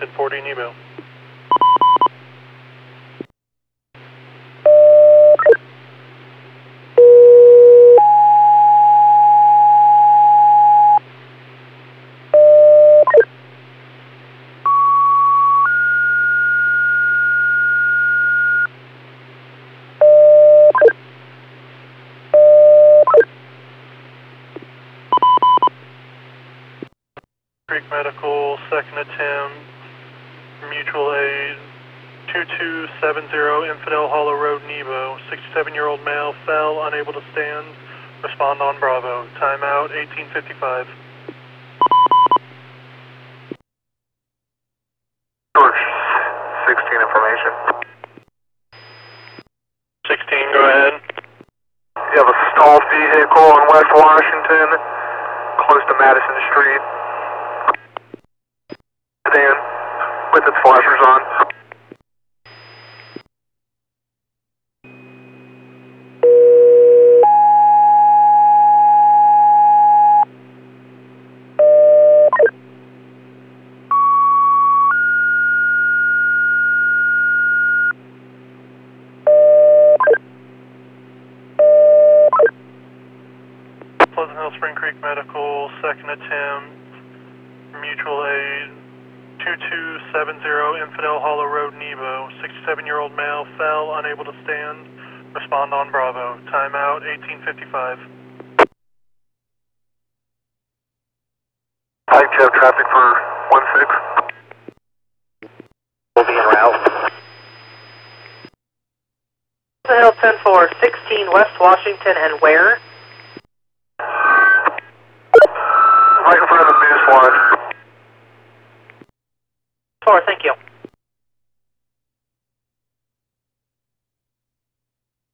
1040 Nemo. Creek Medical, second attempt, mutual aid, 2270 Infidel Hollow Road, Nebo. 67-year-old male fell, unable to stand. Respond on Bravo. Timeout 1855. George, 16 information. 16, go ahead. You have a stalled vehicle in West Washington, close to Madison Street. Sedan, with its flashers on. Pleasant Hill Spring Creek Medical, second attempt, mutual aid, 2270 Infidel Hollow Road, Nebo. 67-year-old male fell, unable to stand. Respond on Bravo. Timeout 1855. Hi, you have traffic for 16. Will be en route. Pleasant Hill 10-4, 16 West Washington, and where? Right in front of the news lodge. 4, thank you.